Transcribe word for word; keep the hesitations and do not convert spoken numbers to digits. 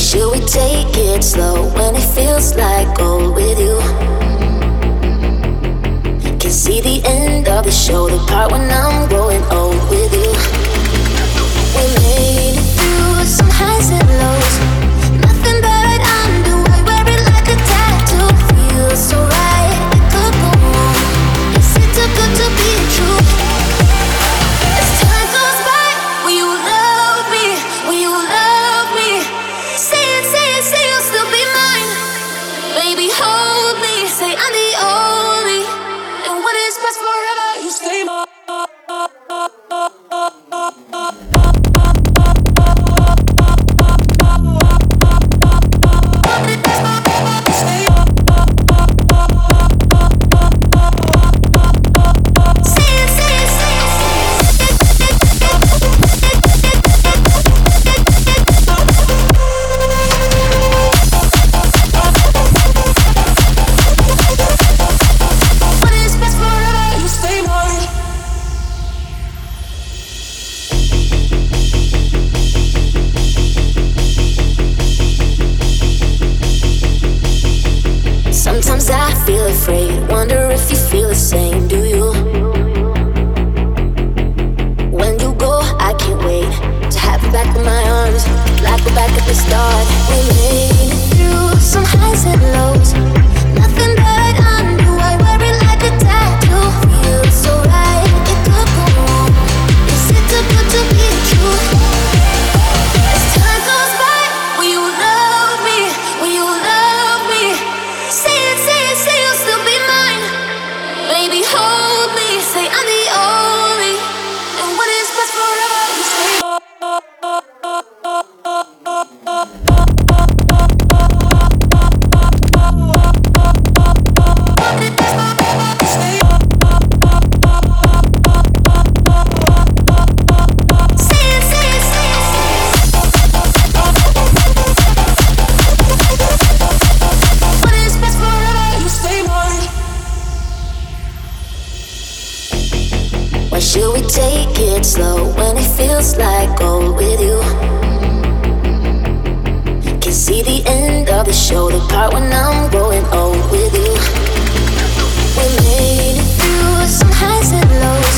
should we take it slow when it feels like gold with you? Can see the end of the show, the part when I'm growing old with you. We made it through some highs and lows, nothing but undo. I wear it like a tattoo. Feels so right, it could go wrong. Is it too good to be true? As time goes by, will you love me? Will you love me? Say it, say it, say you'll still be mine. Baby, hold me, say I'm the only, and what is best forever, you stay mine. Sometimes I feel afraid, wonder if you feel the same, do you? When you go, I can't wait to have you back in my arms, like we're back at the start. We made it through some highs and lows, nothing but undo. I wear it like a tattoo. Feels so right, it could go wrong. Is it too good to be true? As time goes by, will you love me? Will you love me? Say it, say it, say you'll still be mine. Baby, hold me, say I'm the only, and what is best forever, you stay mine. Why should we take it slow when it feels like gold with you? Can see the end of the show, the part when I'm growing old with you. We made it through some highs and lows.